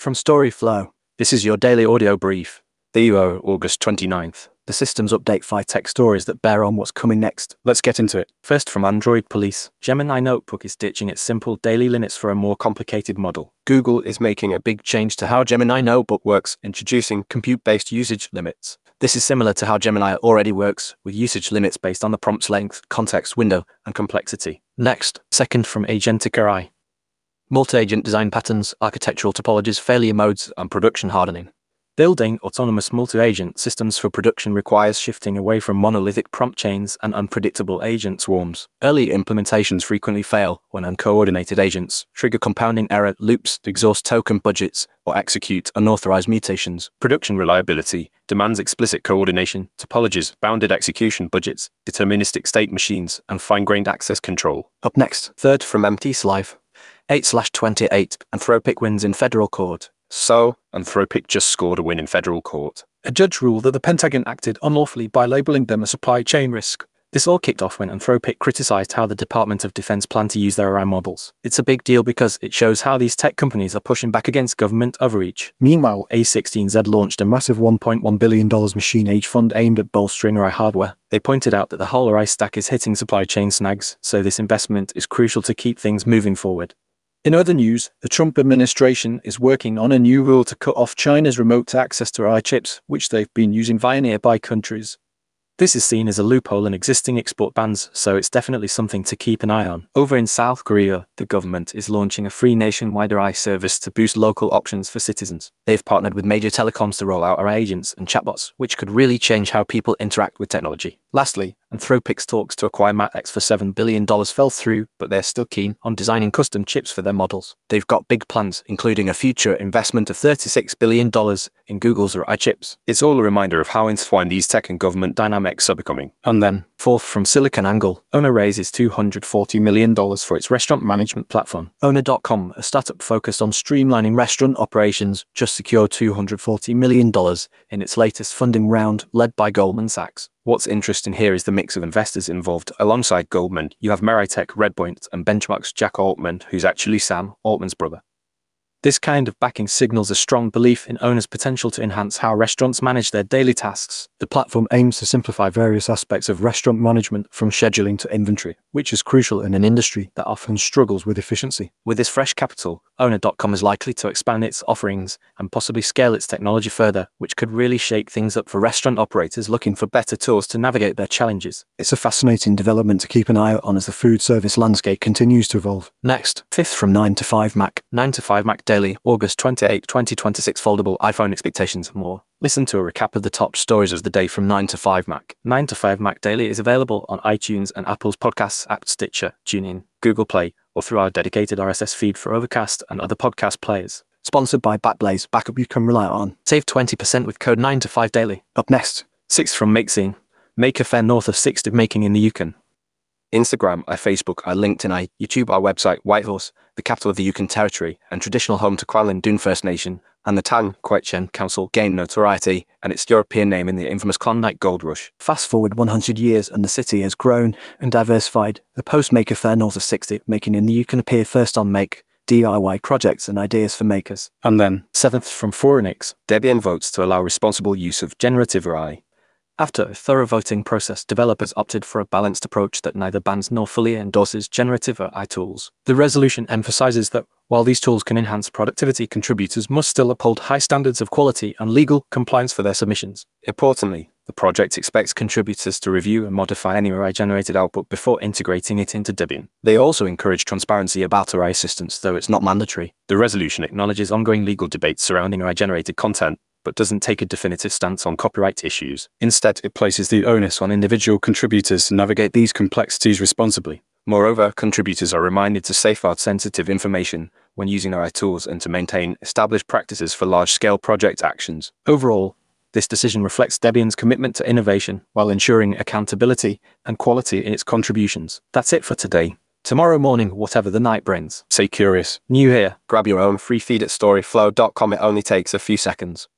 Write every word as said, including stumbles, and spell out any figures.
From Storyflow, this is your daily audio brief. The U O, August twenty-ninth. The systems update five tech stories that bear on what's coming next. Let's get into it. First, from Android Police, Gemini Notebook is ditching its simple daily limits for a more complicated model. Google is making a big change to how Gemini Notebook works, introducing compute-based usage limits. This is similar to how Gemini already works, with usage limits based on the prompt's length, context window, and complexity. Next, second from Agentic A I. Multi-agent design patterns, architectural topologies, failure modes, and production hardening. Building autonomous multi-agent systems for production requires shifting away from monolithic prompt chains and unpredictable agent swarms. Early implementations frequently fail when uncoordinated agents trigger compounding error loops, exhaust token budgets, or execute unauthorized mutations. Production reliability demands explicit coordination, topologies, bounded execution budgets, deterministic state machines, and fine-grained access control. Up next, third from M T Slive. eight slash twenty-eight, Anthropic wins in federal court. So, Anthropic just scored a win in federal court. A judge ruled that the Pentagon acted unlawfully by labeling them a supply chain risk. This all kicked off when Anthropic criticized how the Department of Defense planned to use their A I models. It's a big deal because it shows how these tech companies are pushing back against government overreach. Meanwhile, A sixteen Z launched a massive one point one billion dollars machine age fund aimed at bolstering A I hardware. They pointed out that the whole A I stack is hitting supply chain snags, so this investment is crucial to keep things moving forward. In other news, the Trump administration is working on a new rule to cut off China's remote access to A I chips, which they've been using via nearby countries. This is seen as a loophole in existing export bans, so it's definitely something to keep an eye on. Over in South Korea, the government is launching a free nationwide A I service to boost local options for citizens. They've partnered with major telecoms to roll out A I agents and chatbots, which could really change how people interact with technology. Lastly, Anthropic's talks to acquire MatX for seven billion dollars fell through, but they're still keen on designing custom chips for their models. They've got big plans, including a future investment of thirty-six billion dollars in Google's A I chips. It's all a reminder of how intertwined these tech and government dynamics are becoming. And then, fourth from SiliconANGLE, Owner raises two hundred forty million dollars for its restaurant management platform. Owner dot com, a startup focused on streamlining restaurant operations, just secured two hundred forty million dollars in its latest funding round, led by Goldman Sachs. What's interesting here is the mix of investors involved. Alongside Goldman, you have Meritech, Redpoint, and Benchmark's Jack Altman, who's actually Sam Altman's brother. This kind of backing signals a strong belief in Owner's potential to enhance how restaurants manage their daily tasks. The platform aims to simplify various aspects of restaurant management, from scheduling to inventory, which is crucial in an industry that often struggles with efficiency. With this fresh capital, Owner dot com is likely to expand its offerings and possibly scale its technology further, which could really shake things up for restaurant operators looking for better tools to navigate their challenges. It's a fascinating development to keep an eye out on as the food service landscape continues to evolve. Next, fifth from nine to five Mac. nine to five Mac Daily, August twenty-eighth, twenty twenty-six. Foldable iPhone expectations and more. Listen to a recap of the top stories of the day from nine to five Mac. nine to five Mac Daily is available on iTunes and Apple's Podcasts app, Stitcher, TuneIn, Google Play, or through our dedicated R S S feed for Overcast and other podcast players. Sponsored by Backblaze, backup you can rely on. Save twenty percent with code nine to five daily. Up next, sixth from MakeScene. Maker Fair north of sixth of making in the Yukon. Instagram, our Facebook, our LinkedIn, our YouTube, our website, Whitehorse, the capital of the Yukon Territory and traditional home to Kwalin Dune First Nation, and the Tan Kwetchen Council gained notoriety and its European name in the infamous Klondike Gold Rush. Fast forward one hundred years and the city has grown and diversified. The post-Maker Fair north of sixty making in the Yukon appear first on Make, D I Y projects and ideas for makers. And then, seventh from Forenix, Debian votes to allow responsible use of generative A I. After a thorough voting process, developers opted for a balanced approach that neither bans nor fully endorses generative A I tools. The resolution emphasizes that while these tools can enhance productivity, contributors must still uphold high standards of quality and legal compliance for their submissions. Importantly, the project expects contributors to review and modify any A I-generated output before integrating it into Debian. They also encourage transparency about A I assistance, though it's not mandatory. The resolution acknowledges ongoing legal debates surrounding A I-generated content, but doesn't take a definitive stance on copyright issues. Instead, it places the onus on individual contributors to navigate these complexities responsibly. Moreover, contributors are reminded to safeguard sensitive information when using A I tools and to maintain established practices for large-scale project actions. Overall, this decision reflects Debian's commitment to innovation while ensuring accountability and quality in its contributions. That's it for today. Tomorrow morning, whatever the night brings. Stay curious. New here. Grab your own free feed at storyflow dot com. It only takes a few seconds.